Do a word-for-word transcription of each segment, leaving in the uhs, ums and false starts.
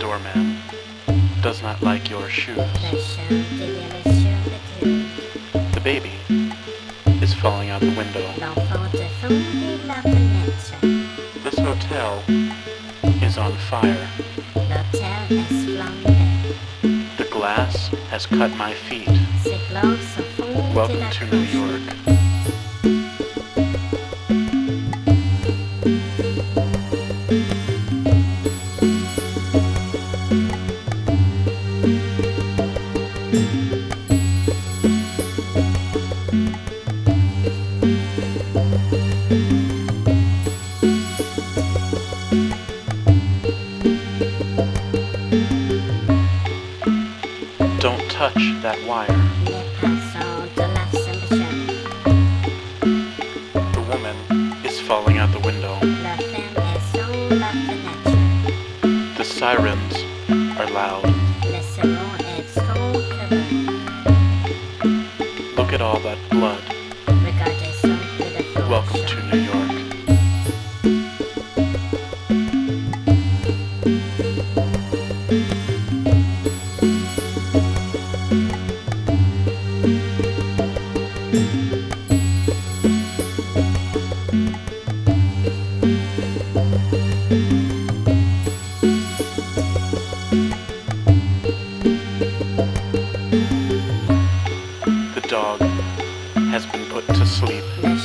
doorman does not like your shoes. The baby is falling out the window. This hotel is on fire. The glass has cut my feet. Welcome to New York. Don't touch that wire. The woman is falling out the window. The sirens are loud. Look at all that blood. Welcome to New York. The dog has been put to sleep.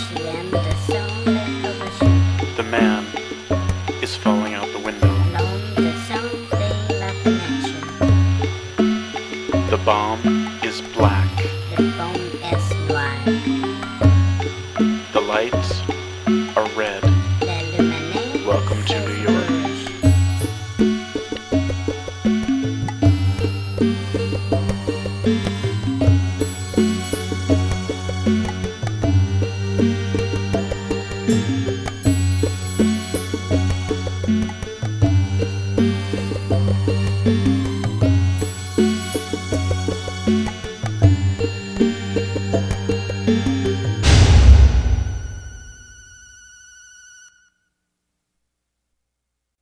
The man is falling out the window. The bomb